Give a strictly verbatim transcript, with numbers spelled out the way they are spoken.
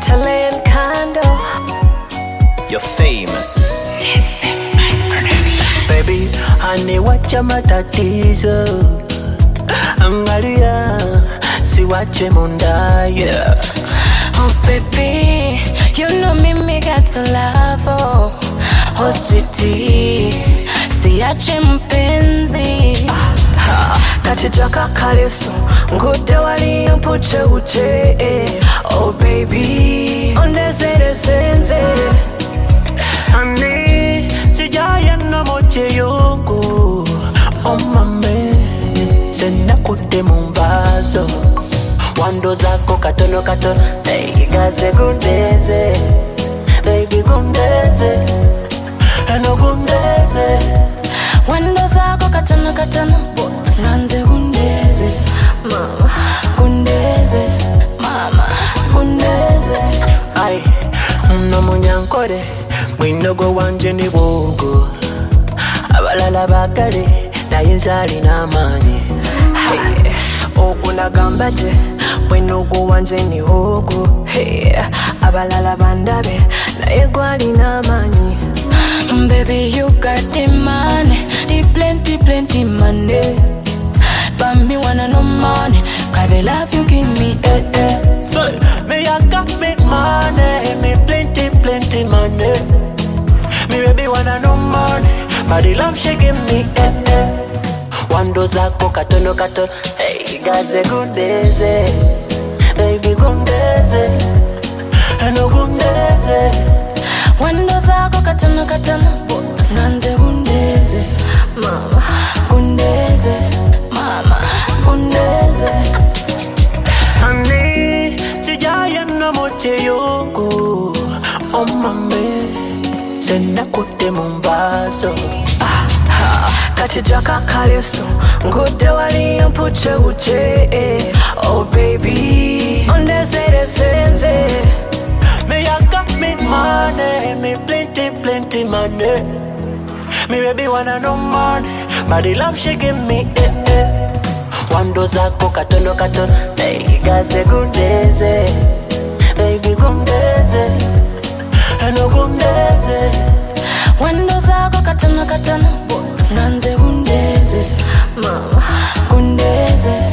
Italian candle. You're famous. Listen, my production. Baby, honey, wacha matatizo. Angalia, si wache munda, yeah. Oh baby, you know me, me got to love, oh. Oh sweetie, siache mpenzi. Kachijaka kaleso, ngude wali mpuche uche. Oh baby, ondezere zenze. Honey, sijaya na moche yoko. Oh mame, sena kute mumbazo. Wando zako katono katono, hey, gaze gundeze. Baby gundeze, eno gundeze. Wando zako katano katano, nanze gundeze. Mama, gundeze. Mama, gundeze. Ay, no munyankore, mwinogo wanje ni wogo. Abalala bakale, na yenzali na mani. Hey, okuna gambaje, mwinogo wanje ni wogo. Hey, abalala bandabe, na yegwali na mani. Baby, you got the money, the plenty, plenty money. But me wanna no money, cause the love you give me, eh, eh. So, me I got me money, me plenty, plenty money. Me baby wanna no money, but the love she give me, eh, eh. Wando zako katono katono, hey, gaze gundeze. Baby gundeze, eno gundeze. Wando zako katano katano, nanze gundeze. Mama, gundeze. Mama, gundeze. Honey, sijaya na moche yoko. Oh mame, sena kute mumbazo. Kachijaka kaleso, ngude wali mpuche uche. Oh baby, ondezere zenze. Me I got me money, me plenty, plenty money. Me baby wanna no money, but the love she give me, eh, eh. Wando zako katono katono, hey, gaze gundeze. Baby gundeze, eno gundeze. Wando zako katano katano, nanze gundeze. Mama, gundeze.